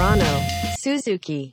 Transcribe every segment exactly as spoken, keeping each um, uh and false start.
Yano Suzuki。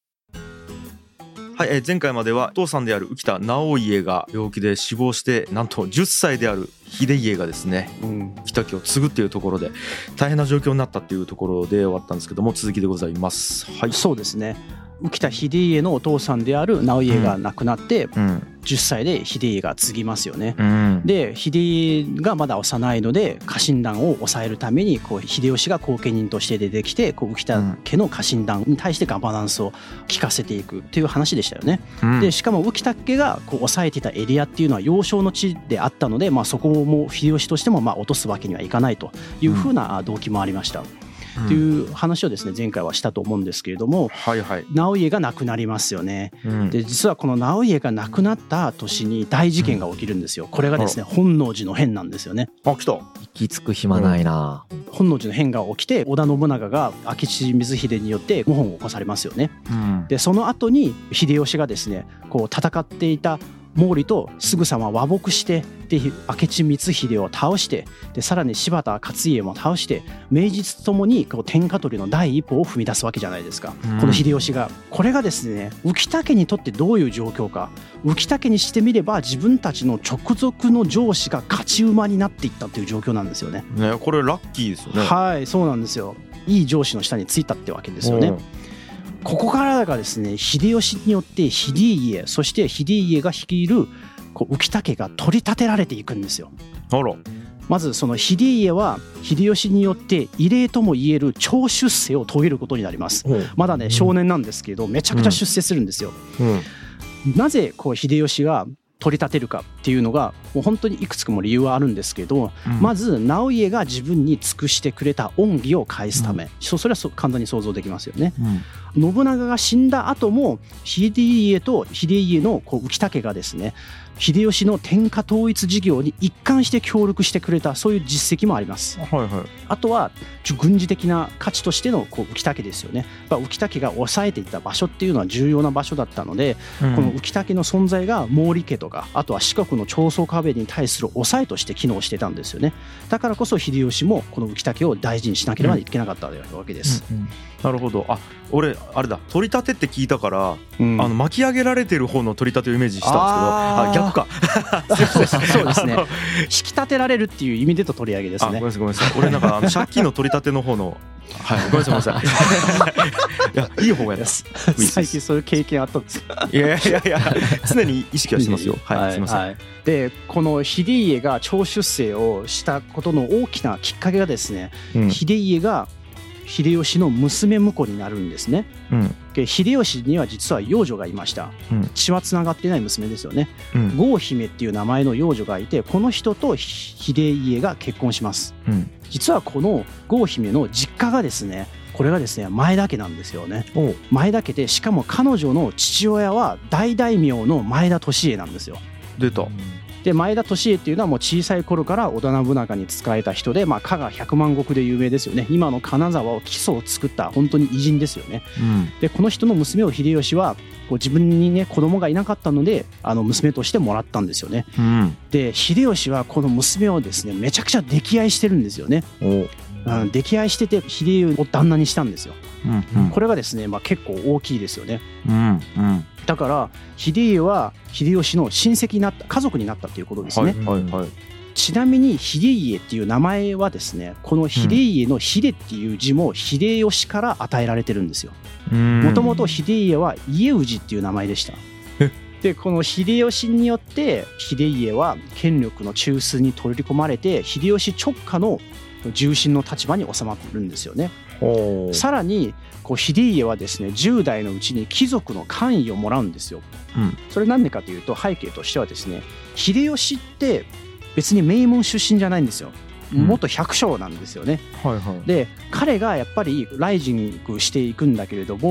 はい、えー前回まではお父さんである浮田直家が病気で死亡して、なんとじゅっさいである秀家がですね、うん、浮田家を継ぐっていうところで大変な状況になったっていうところで終わったんですけども、続きでございます。はい、そうですね。 浮田秀家のお父さんである直家が亡くなって、うん、じゅっさいで秀家が継ぎますよね、うん、で秀家がまだ幼いので家臣団を抑えるためにこう秀吉が後見人として出てきて、こう浮田家の家臣団に対してガバナンスを効かせていくっていう話でしたよね、うん、でしかも浮田家がこう抑えていたエリアっていうのは要衝の地であったので、まあ、そこも秀吉としてもまあ落とすわけにはいかないというふうな動機もありました、という話をですね前回はしたと思うんですけれども、はいはい、直家が亡くなりますよね、うん、で実はこの直家が亡くなった年に大事件が起きるんですよ。これがですね本能寺の変なんですよね。 あ、来た。 行き着く暇ないな、 うん、本能寺の変が起きて織田信長が明智光秀によって謀反を起こされますよね、うん、でその後に秀吉がですねこう戦っていた毛利とすぐさま和睦して、で明智光秀を倒して、でさらに柴田勝家も倒して、名実ともにこう天下取りの第一歩を踏み出すわけじゃないですか、うん、この秀吉が。これがですね浮田家にとってどういう状況か、浮田家にしてみれば自分たちの直属の上司が勝ち馬になっていったっていう状況なんですよね。 ね、これラッキーですよね。 はい、そうなんですよ。いい上司の下についたってわけですよね。ここからがですね秀吉によって秀家、そして秀家が率いるこう浮田家が取り立てられていくんですよ。あら。まずその秀家は秀吉によって異例ともいえる超出世を遂げることになります、うん、まだね少年なんですけどめちゃくちゃ出世するんですよ、うんうん、なぜこう秀吉が取り立てるかっていうのがもう本当にいくつかも理由はあるんですけど、うん、まず直家が自分に尽くしてくれた恩義を返すため、うん、それは簡単に想像できますよね、うん、信長が死んだ後も秀家と秀家のこう浮田家がですね秀吉の天下統一事業に一貫して協力してくれた、そういう実績もあります、はいはい、あとは軍事的な価値としてのこう浮田家ですよね。浮田家が抑えていた場所っていうのは重要な場所だったので、うん、この浮田家の存在が毛利家とかあとは四国の長宗我部に対する抑えとして機能してたんですよね。だからこそ秀吉もこの浮田家を大事にしなければいけなかったわけです、うんうんうん、 なるほど。あ、俺あれだ、取り立てって聞いたから、うん、あの巻き上げられてる方の取り立てをイメージしたんですけど、ああ逆かそうですね引き立てられるっていう意味でと取り上げですね。 あ、ごめんなさいごめんなさい。俺なんかあの借金の取り立ての方のはいごめんなさいごめんなさいいやいい方やです。 最近そういう経験あったんですか。 いやいやいや常に意識はしてますよ。はい、はい、すみません、はい、 でこの秀家が超出世をしたことの大きなきっかけがですね、うん、秀家が秀吉の娘婿になるんですね、うん、で秀吉には実は養女がいました、うん、血はつながっていない娘ですよね、うん、郷姫っていう名前の養女がいて、この人と秀家が結婚します、うん、実はこの郷姫の実家がですねこれがですね前田家なんですよね。前田家で、しかも彼女の父親は大大名の前田利家なんですよ。 出た。 で前田利家っていうのはもう小さい頃から織田信長に仕えた人で、まあ、加賀百万石で有名ですよね。今の金沢を基礎を作った本当に偉人ですよね、うん、でこの人の娘を秀吉はこう自分にね子供がいなかったのであの娘としてもらったんですよね、うん、で秀吉はこの娘をですねめちゃくちゃ溺愛してるんですよね。おうん、溺愛してて秀吉を旦那にしたんですよ、うんうん、これがですね、まあ、結構大きいですよね、うんうん、だから秀家は秀吉の親戚になった家族になったということですね、はいはいはい、ちなみに秀家っていう名前はですねこの秀家の秀っていう字も秀吉から与えられてるんですよ。もともと秀家は家氏っていう名前でした。でこの秀吉によって秀家は権力の中枢に取り込まれて秀吉直下の重臣の立場に収まってるんですよね。さらにこう秀家はですねじゅう代のうちに貴族の官位をもらうんですよ、うん、それなんでかというと背景としてはですね秀吉って別に名門出身じゃないんですよ。元百姓なんですよね、うんはいはい、で彼がやっぱりライジングしていくんだけれども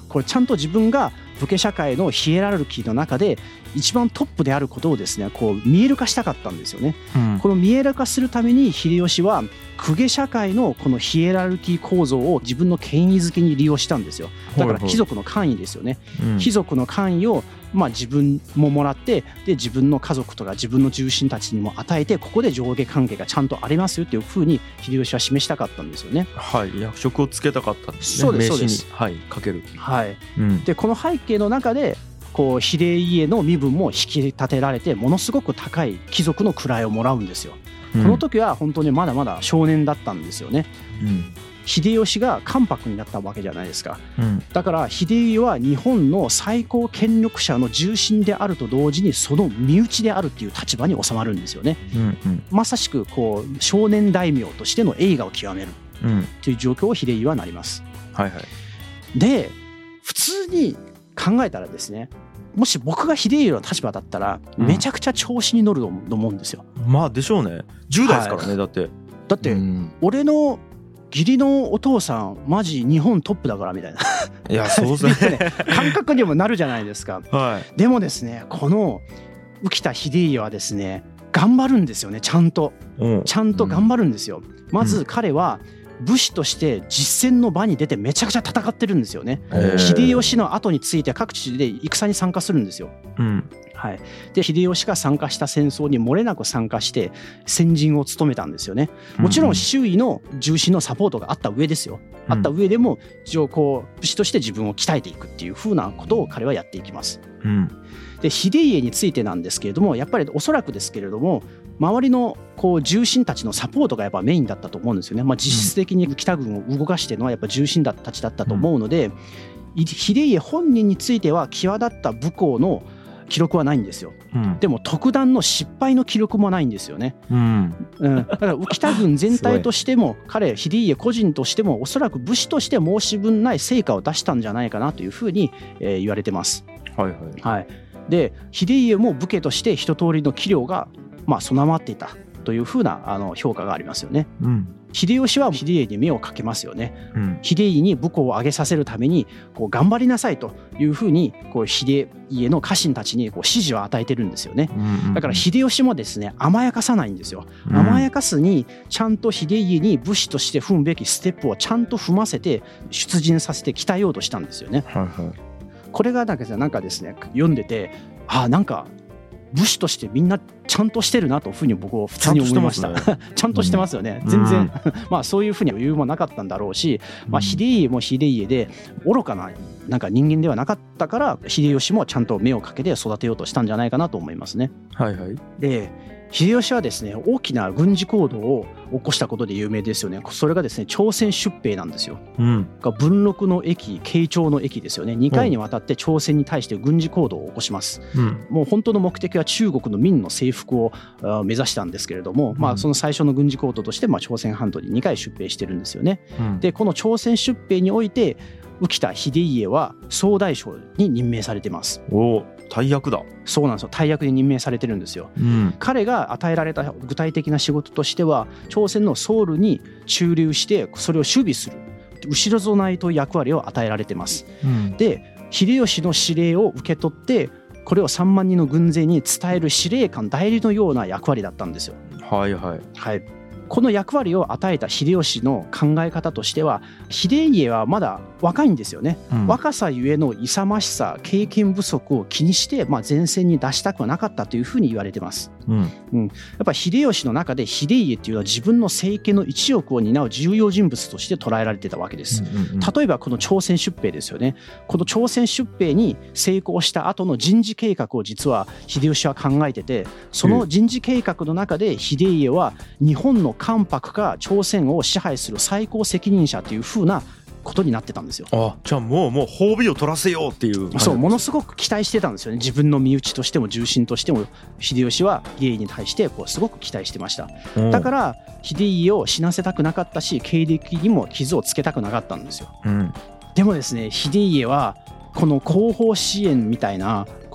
これちゃんと自分が武家社会のヒエラルキーの中で一番トップであることをですねこう見える化したかったんですよね、うん、この見える化するために秀吉は公家社会のこのヒエラルキー構造を自分の権威づけに利用したんですよ。だから貴族の官位ですよね、うん、貴族の官位をまあ自分ももらってで自分の家族とか自分の重臣たちにも与えてここで上下関係がちゃんとありますよっていうふうに秀吉は示したかったんですよね。 はい、役職をつけたかったんですね。 そうですそうです。 名刺に、はい、かける、 はいうん、でこの背景の中でこう秀家の身分も引き立てられてものすごく高い貴族の位をもらうんですよ、うん、この時は本当にまだまだ少年だったんですよね、うん秀吉が関白になったわけじゃないですか、うん、だから秀家は日本の最高権力者の重臣であると同時にその身内であるっていう立場に収まるんですよね、うんうん、まさしくこう少年大名としての栄華を極めるという状況を秀家はなります、はいはい、で普通に考えたらですねもし僕が秀家の立場だったらめちゃくちゃ調子に乗ると思うんですよ、 うん、まあでしょうねじゅう代ですからね、はい、だってだって俺の義理のお父さんマジ日本トップだからみたいないやそうですね感覚にもなるじゃないですか、 はい、でもですねこの浮田秀家はですね頑張るんですよねちゃんとちゃんと頑張るんですよ、うん、まず彼は武士として実戦の場に出てめちゃくちゃ戦ってるんですよね、秀吉の後について各地で戦に参加するんですよ、うんはい、で秀吉が参加した戦争に漏れなく参加して先陣を務めたんですよね。もちろん周囲の重臣のサポートがあった上ですよ、うん、あった上でも一応こう武士として自分を鍛えていくっていう風なことを彼はやっていきます、うん、で秀家についてなんですけれどもやっぱりおそらくですけれども周りのこう重臣たちのサポートがやっぱメインだったと思うんですよね、まあ、実質的に北軍を動かしてるのはやっぱ重臣たちだったと思うので、うん、秀家本人については際立った武功の記録はないんですよ、うん、でも特段の失敗の記録もないんですよね、うんうん、だから浮田軍全体としても彼秀家個人としてもおそらく武士として申し分ない成果を出したんじゃないかなというふうに、えー、言われてます、はいはいはい、で秀家も武家として一通りの器量がまあ備わっていたというふうなあの評価がありますよね、うん秀吉は秀家に目をかけますよね、うん、秀家に武功を上げさせるためにこう頑張りなさいというふうにこう秀家の家臣たちにこう指示を与えてるんですよね、うんうんうん、だから秀吉もですね甘やかさないんですよ、うん、甘やかすにちゃんと秀家に武士として踏むべきステップをちゃんと踏ませて出陣させて鍛えようとしたんですよね、はいはい、これがなんかなんかですね読んでてああなんか武士としてみんなちゃんとしてるなというふうに僕は普通に思いました。ちゃんとしてますよね、うん、全然まあそういうふうに余裕もなかったんだろうし、まあ、秀家も秀家で愚かななんか人間ではなかったから秀吉もちゃんと目をかけて育てようとしたんじゃないかなと思いますね。はいはい、で秀吉はですね大きな軍事行動を起こしたことで有名ですよね。それがですね朝鮮出兵なんですよ、うん、文禄の役慶長の役ですよね。にかいにわたって朝鮮に対して軍事行動を起こします、うん、もう本当の目的は中国の民の征服を目指したんですけれども、うん、まあその最初の軍事行動としてまあ朝鮮半島ににかい出兵してるんですよね、うん、でこの朝鮮出兵において浮田秀家は総大将に任命されてます。 お大役だ。 そうなんですよ、大役で任命されてるんですよ、うん、彼が与えられた具体的な仕事としては朝鮮のソウルに駐留してそれを守備する後ろ備えという役割を与えられてます、うん、で秀吉の指令を受け取ってこれをさんまんにんの軍勢に伝える司令官代理のような役割だったんですよ。 はいはい、はい、 この役割を与えた秀吉の考え方としては秀家はまだ若いんですよね、うん、若さゆえの勇ましさ経験不足を気にして、まあ、前線に出したくはなかったというふうに言われてます、うんうん、やっぱり秀吉の中で秀家っていうのは自分の政権の一翼を担う重要人物として捉えられてたわけです、うんうんうん、例えばこの朝鮮出兵ですよね。この朝鮮出兵に成功した後の人事計画を実は秀吉は考えててその人事計画の中で秀家は日本の関白か朝鮮を支配する最高責任者というふうなことになってたんですよ。 あ、じゃあもうもう褒美を取らせようっていう。 そう、ものすごく期待してたんですよね。自分の身内としても重臣としても秀吉は秀家に対してこうすごく期待してました。だから秀家を死なせたくなかったし経歴にも傷をつけたくなかったんですよ、うん、でもですね秀家はこの後方支援みたいな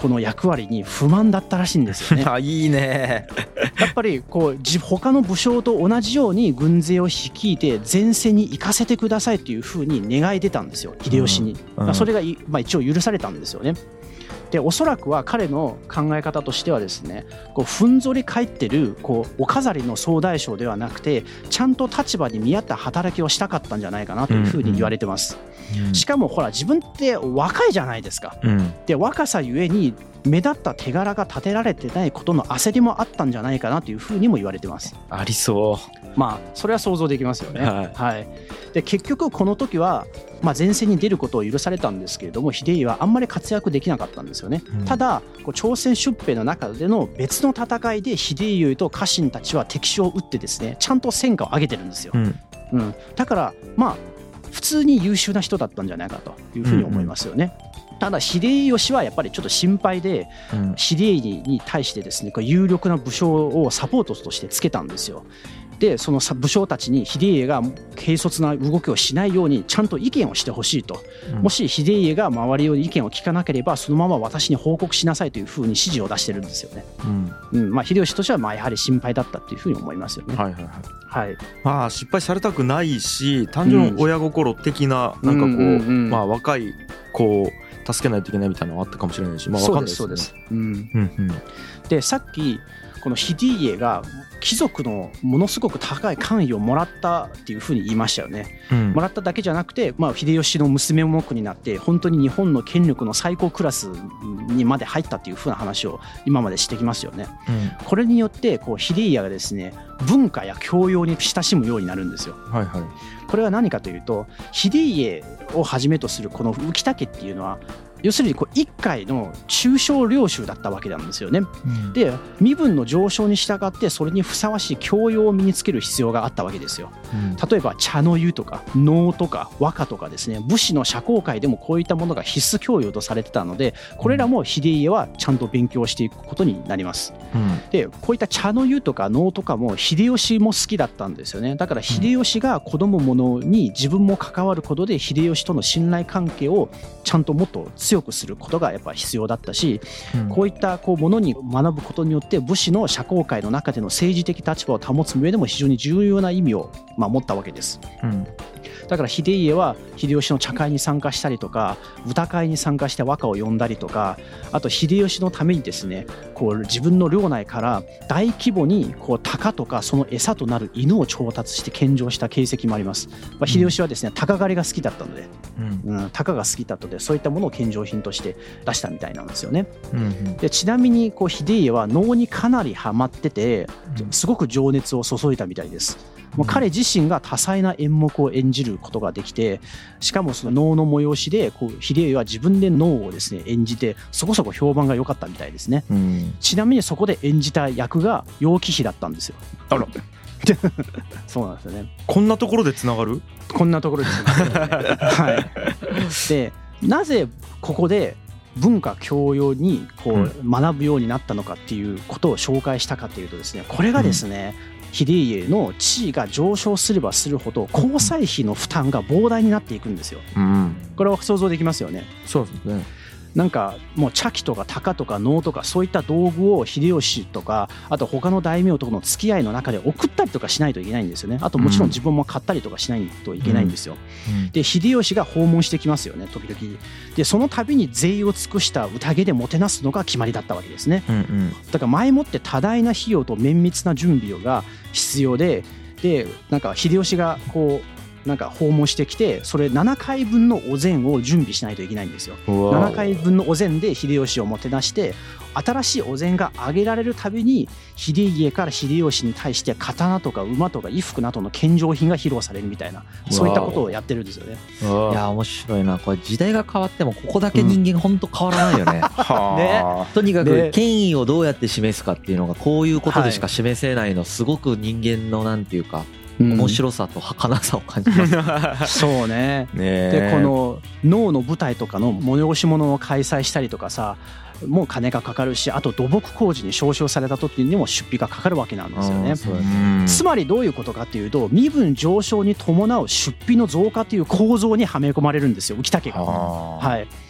この役割に不満だったらしいんですよね。 あ、いいね。 やっぱりこう他の武将と同じように軍勢を率いて前線に行かせてくださいというふうに願い出たんですよ、秀吉に。 うんうん、 それが、まあ、一応許されたんですよね。でおそらくは彼の考え方としてはですね、こうふんぞり返ってるこうお飾りの総大将ではなくて、ちゃんと立場に見合った働きをしたかったんじゃないかなというふうに言われてます、うんうん、しかもほら自分って若いじゃないですか、うん、で若さゆえに目立った手柄が立てられてないことの焦りもあったんじゃないかなというふうにも言われてます。 ありそう。 まあそれは想像できますよね、 はいはい、で結局この時は、まあ、前線に出ることを許されたんですけれども、秀家はあんまり活躍できなかったんですよね、うん、ただこう朝鮮出兵の中での別の戦いで秀家と家臣たちは敵将を撃ってですね、ちゃんと戦果を上げてるんですよ、うんうん、だからまあ普通に優秀な人だったんじゃないかというふうに思いますよね、うんうん、ただ秀吉はやっぱりちょっと心配で、うん、秀家に対してですねこう有力な武将をサポートとしてつけたんですよ。でその武将たちに秀家が軽率な動きをしないようにちゃんと意見をしてほしいと、うん、もし秀家が周りの意見を聞かなければそのまま私に報告しなさいというふうに指示を出してるんですよね、うんうん、まあ秀吉としてはまあやはり心配だったっていうふうに思いますよね。 はいはいはい、 はい、 まあ失敗されたくないし、単純親心的ななんかこう、うんうんうん、まあ若い子を助けないといけないみたいなのがあったかもしれないし、まあ分かんないですね。 そうですそうです、うんうんうん、でさっきこの秀家が貴族のものすごく高い官位をもらったっていうふうに言いましたよね、うん、もらっただけじゃなくて、まあ、秀吉の娘婿になって本当に日本の権力の最高クラスにまで入ったっていうふうな話を今までしてきますよね、うん、これによってこう秀家がですね文化や教養に親しむようになるんですよ、はいはい、これは何かというと秀家をはじめとするこの浮田家っていうのは要するにこう一家の中小領主だったわけなんですよね、うん、で身分の上昇に従ってそれにふさわしい教養を身につける必要があったわけですよ、うん、例えば茶の湯とか能とか和歌とかですね、武士の社交界でもこういったものが必須教養とされてたので、これらも秀家はちゃんと勉強していくことになります、うん、でこういった茶の湯とか能とかも秀吉も好きだったんですよね。だから秀吉が子供ものに自分も関わることで秀吉との信頼関係をちゃんともっと強くすることがやっぱ必要だったし、うん、こういったこうものに学ぶことによって武士の社交界の中での政治的立場を保つ上でも非常に重要な意味をまあ持ったわけです、うん、だから秀家は秀吉の茶会に参加したりとか歌会に参加して和歌を詠んだりとか、あと秀吉のためにですねこう自分の領内から大規模にこう鷹とかその餌となる犬を調達して献上した形跡もあります、まあ、秀吉はですね鷹狩りが好きだったので、うんうん、鷹が好きだったのでそういったものを献上品として出したみたいなんですよね、うんうん、でちなみにこう秀家は能にかなりハマっててすごく情熱を注いだみたいです。もう彼自身が多彩な演目を演じることができて、しかもその能の催しでこう秀家は自分で能をですね演じてそこそこ評判が良かったみたいですね、うん、ちなみにそこで演じた役が楊貴妃だったんですよ。あらそうなんですよね。 こんなところでつながる？ こんなところでつながる、はい、でなぜここで文化教養にこう学ぶようになったのかっていうことを紹介したかというとですね、これがですね、うん、秀家の地位が上昇すればするほど交際費の負担が膨大になっていくんですよ、うん、これは想像できますよね。 そうですね。 なんかもう茶器とか鷹とか能とかそういった道具を秀吉とかあと他の大名との付き合いの中で送ったりとかしないといけないんですよね。あともちろん自分も買ったりとかしないといけないんですよ、うん、で秀吉が訪問してきますよね時々で、その度に贅を尽くした宴でもてなすのが決まりだったわけですね、うんうん、だから前もって多大な費用と綿密な準備が必要で、でなんか秀吉がこうなんか訪問してきてそれななかいぶんのお膳を準備しないといけないんですよ。ななかいぶんのお膳で秀吉をもてなして新しいお膳があげられるたびに秀家から秀吉に対して刀とか馬とか衣服などの献上品が披露されるみたいなそういったことをやってるんですよね。 いや面白いな。これ時代が変わってもここだけ人間本当変わらないよね、うん、ねとにかく権威をどうやって示すかっていうのがこういうことでしか示せないのすごく人間のなんていうか面白さと儚さを感じます、 そうね。でこの能の舞台とかの催し物を開催したりとかさもう金がかかるし、あと土木工事に招集された時にも出費がかかるわけなんですよね。つまりどういうことかっていうと身分上昇に伴う出費の増加という構造にはめ込まれるんですよ浮田家が。はい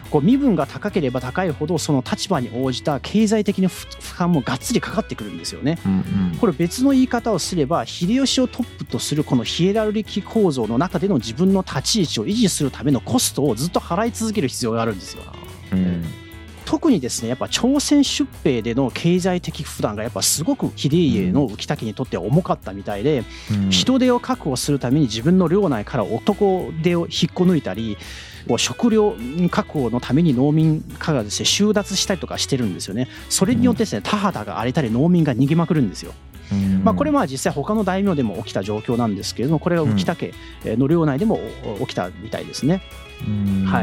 こう身分が高ければ高いほどその立場に応じた経済的な負担もがっつりかかってくるんですよね、うんうん、これ別の言い方をすれば秀吉をトップとするこのヒエラルキー構造の中での自分の立ち位置を維持するためのコストをずっと払い続ける必要があるんですよ、うん、特にですねやっぱ朝鮮出兵での経済的負担がやっぱすごく秀家の浮田家にとっては重かったみたいで、うん、人手を確保するために自分の領内から男手を引っこ抜いたり食料確保のために農民家がですね収奪したりとかしてるんですよね。それによってですね田畑が荒れたり農民が逃げまくるんですよ。まあこれは実際他の大名でも起きた状況なんですけれども、これが浮田家の領内でも起きたみたいですね。はい。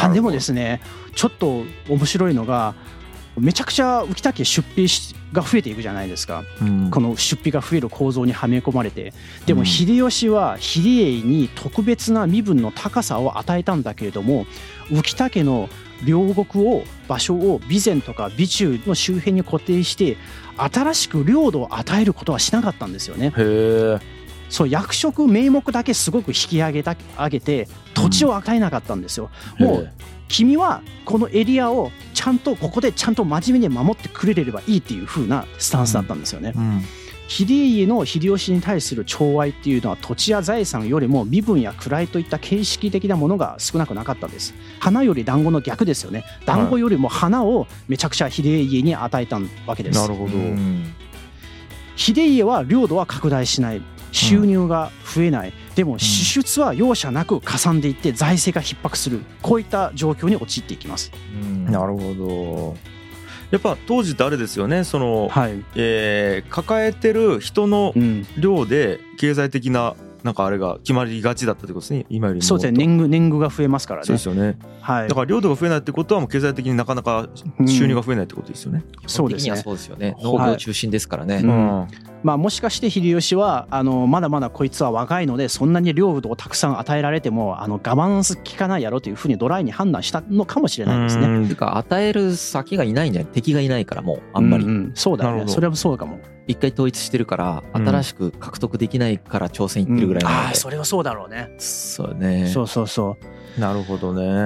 でもですねちょっと面白いのがめちゃくちゃ浮田家出費が増えていくじゃないですか、うん、この出費が増える構造にはめ込まれて。でも秀吉は秀家に特別な身分の高さを与えたんだけれども、浮田家の領国を場所を備前とか備中の周辺に固定して新しく領土を与えることはしなかったんですよね。へー。そう役職名目だけすごく引き上げた上げて土地を与えなかったんですよ、うん、もう君はこのエリアをちゃんとここでちゃんと真面目に守ってくれればいいっていう風なスタンスだったんですよね、うんうん、秀家の秀吉に対する寵愛っていうのは土地や財産よりも身分や位といった形式的なものが少なくなかったんです。花より団子の逆ですよね。団子よりも花をめちゃくちゃ秀家に与えたわけです。なるほど。秀家は領土は拡大しない、収入が増えない、でも支出は容赦なくかさんでいって財政が逼迫する、こういった状況に陥っていきます。 うん、なるほど。やっぱ当時ってあれですよね、その、はいえー、抱えてる人の量で経済的ななんかあれが決まりがちだったってことですね、今よりも。 そうですね、年貢年貢が増えますからね。 そうですよね、はい、だから領土が増えないってことはもう経済的になかなか収入が増えないってことですよね、 うん、そうですね。 そうですよね、農業中心ですからね、はいうんまあ、もしかして秀吉はあのまだまだこいつは若いのでそんなに領土をたくさん与えられてもあの我慢効かないやろというふうにドライに判断したのかもしれないですね。 というか与える先がいないんじゃない、敵がいないからもうあんまり、うんうん、 そうだね、それはそうかも。 一回統一してるから新しく獲得できないから朝鮮行ってるぐらいなので、うんうん、 あそれはそうだろうね。 そうね、 そうそうそう、 なるほどね、うん、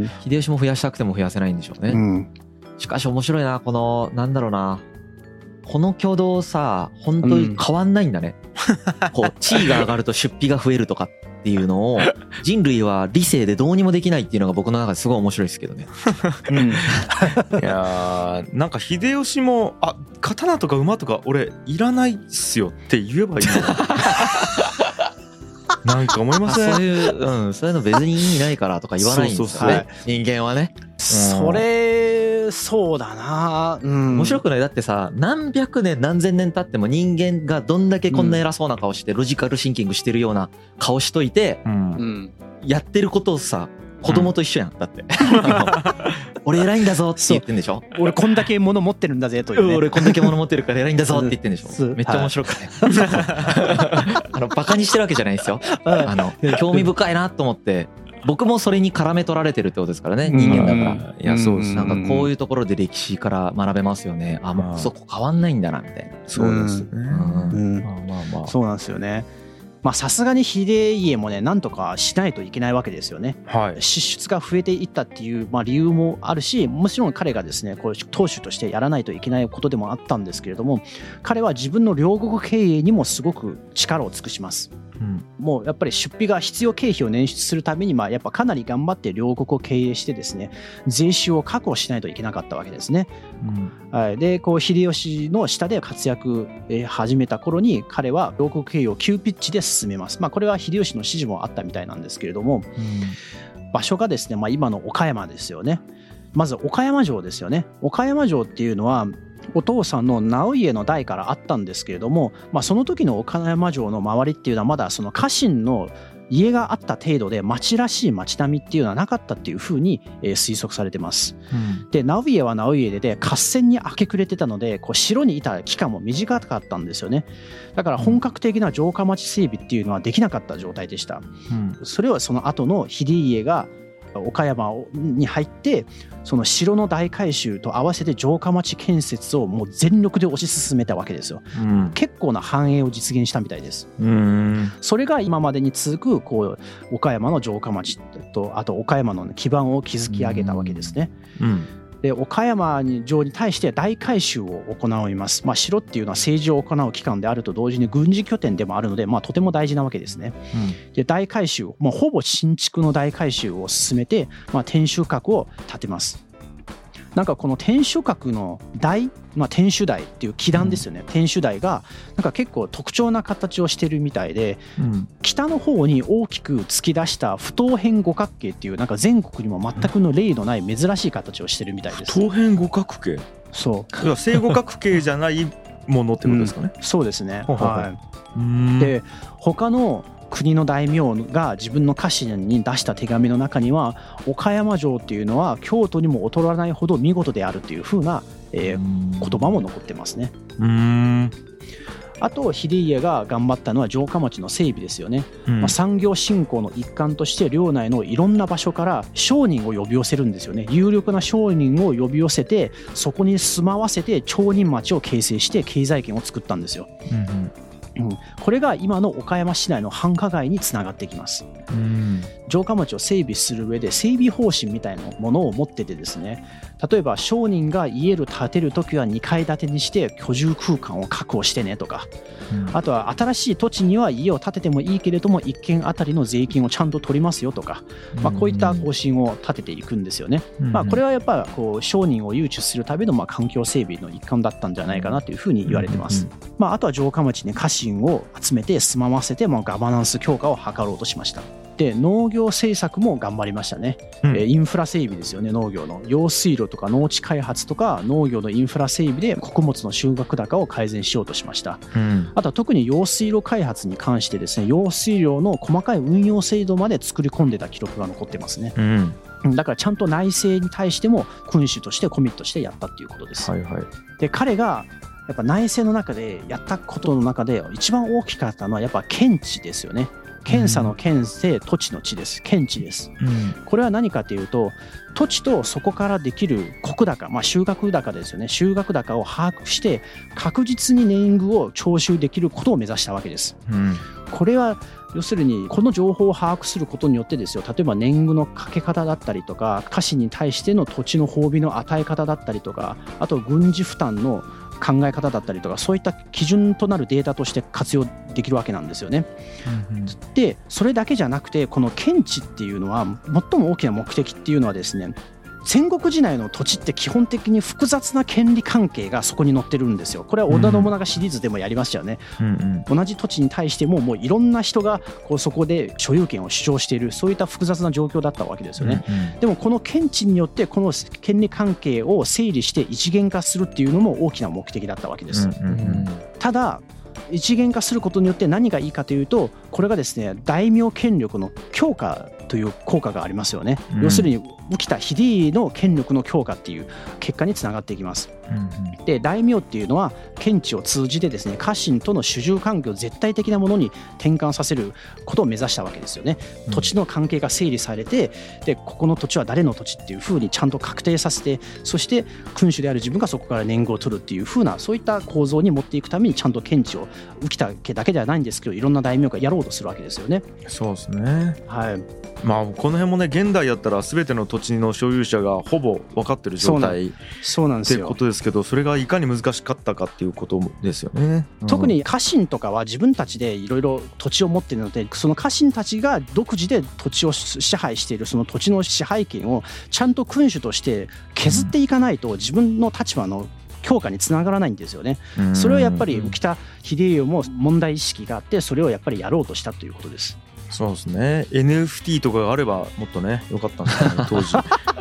秀吉も増やしたくても増やせないんでしょうね、うん、しかし面白いな、このなんだろうな、この挙動さ本当に変わんないんだね、うん、こう地位が上がると出費が増えるとかっていうのを人類は理性でどうにもできないっていうのが僕の中ですごい面白いですけどね、うん、いやーなんか秀吉もあ刀とか馬とか俺いらないっすよって言えばいいのなんか思いません？ そういう、うん、そういうの別に意味ないからとか言わないんですよね、はい、人間はね、うん、 それそうだな、うん、 面白くない？だってさ何百年何千年経っても人間がどんだけこんな偉そうな顔してロジカルシンキングしてるような顔しといて、うん、やってることをさ子供と一緒やん、だって俺偉いんだぞって言ってんでしょ。 俺こんだけ物持ってるんだぜというね、 俺こんだけ物持ってるから偉いんだぞって言ってんでしょ。めっちゃ面白くないあのバカにしてるわけじゃないですよ、あの興味深いなと思って、僕もそれに絡め取られてるってことですからね、人間だから。いやそうです、なんかこういうところで歴史から学べますよね。あもうそこ変わんないんだなみたいな。 そうですね、うんまあまあまあそうなんですよね。まあさすがに秀家もねなんとかしないといけないわけですよね、はい、支出が増えていったっていう、まあ、理由もあるし、もちろん彼がですねこう当主としてやらないといけないことでもあったんですけれども、彼は自分の領国経営にもすごく力を尽くします、うん、もうやっぱり出費が必要経費を捻出するためにまあやっぱかなり頑張って領国を経営してですね税収を確保しないといけなかったわけですね、うんはい、でこう秀吉の下で活躍始めた頃に彼は領国経営を急ピッチで進めます。まあ、これは秀吉の指示もあったみたいなんですけれども、うん、場所がですね、まあ、今の岡山ですよね。まず岡山城ですよね。岡山城っていうのはお父さんの直家の代からあったんですけれども、まあ、その時の岡山城の周りっていうのはまだその家臣の家があった程度で町らしい町並みっていうのはなかったっていうふうに推測されてます、うん、で直家は直家で合戦に明け暮れてたのでこう城にいた期間も短かったんですよね。だから本格的な城下町整備っていうのはできなかった状態でした、うん、それはその後の秀家が岡山に入ってその城の大改修と合わせて城下町建設をもう全力で推し進めたわけですよ、うん、結構な繁栄を実現したみたいです。うん、それが今までに続くこう岡山の城下町とあと岡山の基盤を築き上げたわけですね、うんうん、で岡山城に対して大改修を行います、まあ、城っていうのは政治を行う機関であると同時に軍事拠点でもあるので、まあ、とても大事なわけですね、うん、で大改修、まあ、ほぼ新築の大改修を進めて、まあ、天守閣を建てます。なんかこの天守閣の台、まあ、天守台っていう基壇ですよね、うん、天守台がなんか結構特徴な形をしてるみたいで、うん、北の方に大きく突き出した不等辺五角形っていうなんか全国にも全くの例のない珍しい形をしてるみたいです。 不等辺五角形、 そう要は正五角形じゃないものってことですかね、 うん、そうですね、はい、で他の国の大名が自分の家臣に出した手紙の中には岡山城っていうのは京都にも劣らないほど見事であるというふうな、えー、言葉も残ってますね。うーん、あと秀家が頑張ったのは城下町の整備ですよね、うんまあ、産業振興の一環として領内のいろんな場所から商人を呼び寄せるんですよね。有力な商人を呼び寄せてそこに住まわせて町人町を形成して経済圏を作ったんですよ、うんうんうん、これが今の岡山市内の繁華街につながってきます、うん、城下町を整備する上で整備方針みたいなものを持っててですね、例えば商人が家を建てるときはにかい建てにして居住空間を確保してねとか、うん、あとは新しい土地には家を建ててもいいけれどもいっけんあたりの税金をちゃんと取りますよとか、まあ、こういった方針を立てていくんですよね、うんまあ、これはやっぱこう商人を誘致するためのまあ環境整備の一環だったんじゃないかなというふうに言われてます、うんまあ、あとは城下町に家臣を集めて住まわせてまあガバナンス強化を図ろうとしました。で農業政策も頑張りましたね、うん、インフラ整備ですよね。農業の用水路とか農地開発とか農業のインフラ整備で穀物の収穫高を改善しようとしました、うん、あとは特に用水路開発に関してですね用水路の細かい運用制度まで作り込んでた記録が残ってますね、うん、だからちゃんと内政に対しても君主としてコミットしてやったっていうことです、はいはい、で彼がやっぱ内政の中でやったことの中で一番大きかったのはやっぱ検地ですよね。検査の検で土地の地です。検地です、うん、これは何かというと土地とそこからできる石高、まあ、収穫高ですよね。収穫高を把握して確実に年貢を徴収できることを目指したわけです、うん、これは要するにこの情報を把握することによってですよ、例えば年貢のかけ方だったりとか家臣に対しての土地の褒美の与え方だったりとか、あと軍事負担の考え方だったりとか、そういった基準となるデータとして活用できるわけなんですよね、うんうん、でそれだけじゃなくてこの検地っていうのは最も大きな目的っていうのはですね、戦国時代の土地って基本的に複雑な権利関係がそこに載ってるんですよ。これは織田信長シリーズでもやりましたよね、うんうん、同じ土地に対してももういろんな人がこうそこで所有権を主張している、そういった複雑な状況だったわけですよね、うんうん、でもこの検地によってこの権利関係を整理して一元化するっていうのも大きな目的だったわけです、うんうんうん、ただ一元化することによって何がいいかというと、これがですね大名権力の強化という効果がありますよね、うん、要するに起きた秀家の権力の強化っていう結果につながっていきます、うんうん、で大名っていうのは検地を通じてですね家臣との主従関係を絶対的なものに転換させることを目指したわけですよね、うん、土地の関係が整理されて、でここの土地は誰の土地っていうふうにちゃんと確定させて、そして君主である自分がそこから年貢を取るっていうふうなそういった構造に持っていくためにちゃんと検地を浮田家だけではないんですけどいろんな大名がやろうとするわけですよね。 そうですね、 はい、 まあこの辺もね現代やったら全ての土地の所有者がほぼ分かってる状態そうなんですよってことですけど、それがいかに難しかったかっていうことですよね、 うん、特に家臣とかは自分たちでいろいろ土地を持っているので、その家臣たちが独自で土地を支配しているその土地の支配権をちゃんと君主として削っていかないと自分の立場の強化につながらないんですよね。それをやっぱり浮田秀家も問題意識があって、それをやっぱりやろうとしたということです。 そうですね。 エヌエフティー とかがあればもっとね良かったんですけど、ね、当時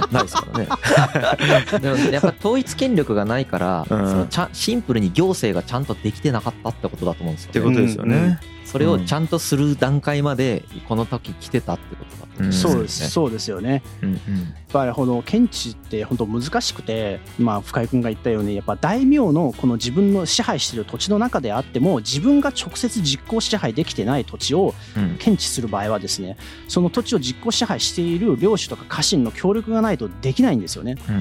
ないですからねでもやっぱ統一権力がないから、 うん、 そのちゃシンプルに行政がちゃんとできてなかったってことだと思うんですよ、 ってことですよね、うんうん、 それをちゃんとする段階までこの時来てたってことだと思うんですよね、 そうですそうですよね、うんうん、やっぱりこの検地って本当難しくて、まあ、深井君が言ったようにやっぱ大名のこの自分の支配している土地の中であっても自分が直接実効支配できてない土地を検知する場合はですね、その土地を実効支配している領主とか家臣の協力がないとできないんですよね、うんうん、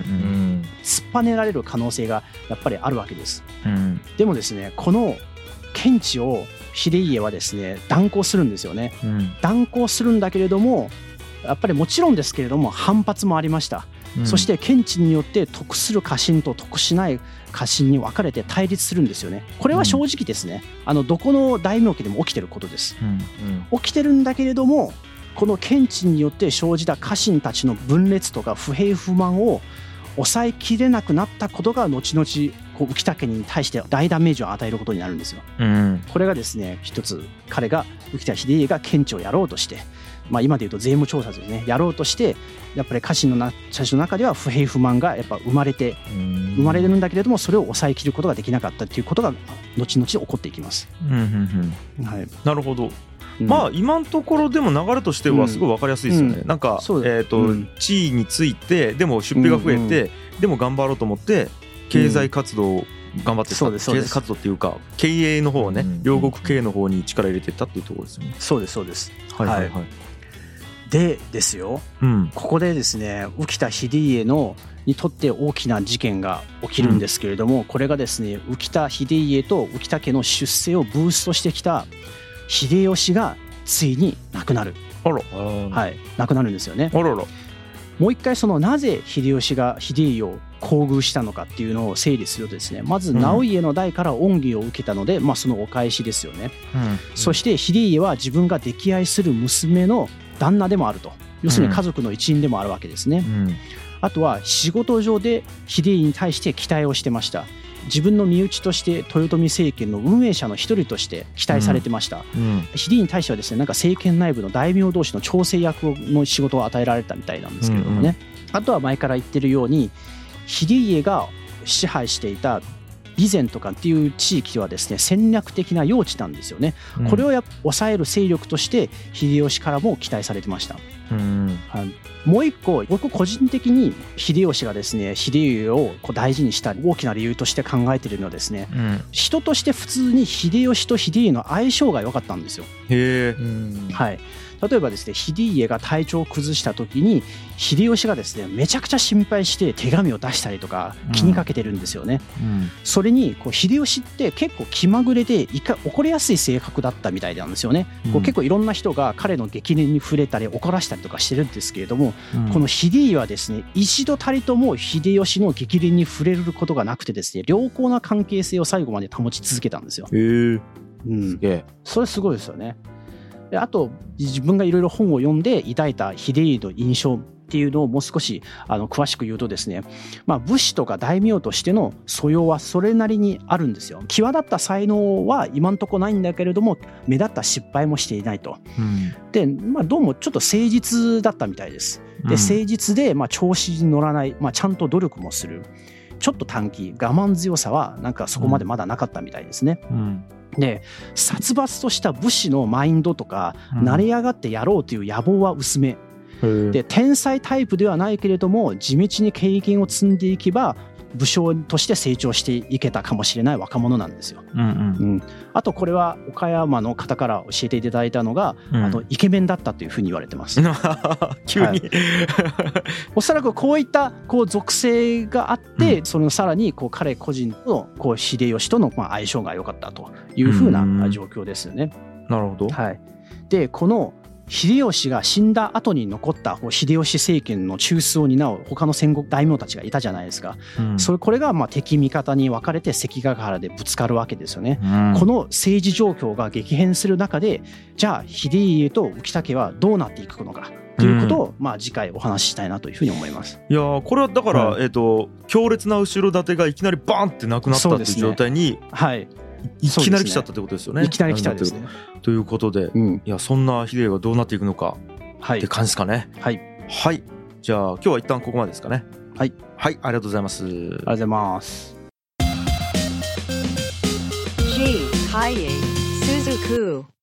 突っぱねられる可能性がやっぱりあるわけです、うん、でもですねこの検地を秀家はですね断行するんですよね、うん、断行するんだけれどもやっぱりもちろんですけれども反発もありました、うん、そして検地によって得する家臣と得しない家臣に分かれて対立するんですよね。これは正直ですね、うん、あのどこの大名家でも起きてることです、うんうん、起きてるんだけれどもこの検地によって生じた家臣たちの分裂とか不平不満を抑えきれなくなったことが後々こう浮田家に対して大ダメージを与えることになるんですよ、うん、これがですね一つ彼が浮田秀家が検地をやろうとして、まあ、今でいうと税務調査ですねやろうとしてやっぱり家臣のな家臣の中では不平不満がやっぱ生まれて生まれるんだけれどもそれを抑えきることができなかったっていうことが後々起こっていきます、うんうんうんはい、なるほど。まあ今のところでも流れとしてはすごい分かりやすいですよね、うんうん、なんか、えーとうん、地位についてでも出費が増えて、うんうん、でも頑張ろうと思って経済活動を頑張ってた、うん、経済活動っていうか経営の方をね、うん、両国経営の方に力入れてったっていうところですよね。 そうですそうです、 はいはいはいはい、 でですよ、うん、ここでですね浮田秀家のにとって大きな事件が起きるんですけれども、うん、これがですね浮田秀家と浮田家の出世をブーストしてきた秀吉がついに亡くなる。 あら、 はい、亡くなるんですよね。 あらら。 もう一回そのなぜ秀吉が秀家を厚遇したのかっていうのを整理するとですね、まず直家の代から恩義を受けたので、うん、まあそのお返しですよね、うん、そして秀家は自分が溺愛する娘の旦那でもあると、要するに家族の一員でもあるわけですね、うん、あとは仕事上で秀家に対して期待をしてました。自分の身内として豊臣政権の運営者の一人として期待されてました、うんうん、秀家に対してはですねなんか政権内部の大名同士の調整役の仕事を与えられたみたいなんですけれどもね、うんうん、あとは前から言ってるように秀家が支配していた備前とかっていう地域はですね戦略的な用地なんですよね、うん、これをやっぱ抑える勢力として秀吉からも期待されてました、うんはい、もう一個僕個人的に秀吉がですね秀家をこう大事にした大きな理由として考えているのはですね、うん、人として普通に秀吉と秀家の相性が良かったんですよ。 へー、 うんはい、例えばですね秀家が体調を崩した時に秀吉がですねめちゃくちゃ心配して手紙を出したりとか気にかけてるんですよね、うん、それにこう秀吉って結構気まぐれでいか怒りやすい性格だったみたいなんですよね、うん、こう結構いろんな人が彼の激励に触れたり怒らしたりとかしてるんですけれども、うん、この秀家はですね一度たりとも秀吉の激励に触れることがなくてですね良好な関係性を最後まで保ち続けたんですよ。 へー、 うん、すげえ。それすごいですよね。であと自分がいろいろ本を読んで抱いた秀家の印象っていうのをもう少しあの詳しく言うとですね、まあ、武士とか大名としての素養はそれなりにあるんですよ。際立った才能は今んとこないんだけれども目立った失敗もしていないと、うん、で、まあ、どうもちょっと誠実だったみたいです。で誠実で、まあ、調子に乗らない、まあ、ちゃんと努力もする、ちょっと短気我慢強さはなんかそこまでまだなかったみたいですね、うんうんで殺伐とした武士のマインドとか、うん、成り上がってやろうという野望は薄めで天才タイプではないけれども地道に経験を積んでいけば武将として成長していけたかもしれない若者なんですよ、うんうんうん、あとこれは岡山の方から教えていただいたのが、うん、あとイケメンだったというふうに言われてます急に、はい、 おそらくこういったこう属性があって、うん、そのさらにこう彼個人とこう秀吉とのまあ相性が良かったというふうな状況ですよね、 うん、なるほど、 はい、でこの秀吉が死んだ後に残った秀吉政権の中枢を担う他の戦国大名たちがいたじゃないですか、うん、それこれがまあ敵味方に分かれて関ヶ原でぶつかるわけですよね、うん、この政治状況が激変する中でじゃあ秀家と浮田家はどうなっていくのかということを、まあ次回お話ししたいなというふうに思います。 いやこれはだから、はいえー、と強烈な後ろ盾がいきなりバーンってなくなったっていう状態に、 はいいきなり来ちゃったってことですよね。 いきなり来たですね。 ということで、うん、いやそんな秀家がどうなっていくのかって感じですかね。 はい、 はい、 じゃあ今日は一旦ここまでですかね。 はいはいありがとうございます。ありがとうございます。 G. Kaie Suzuku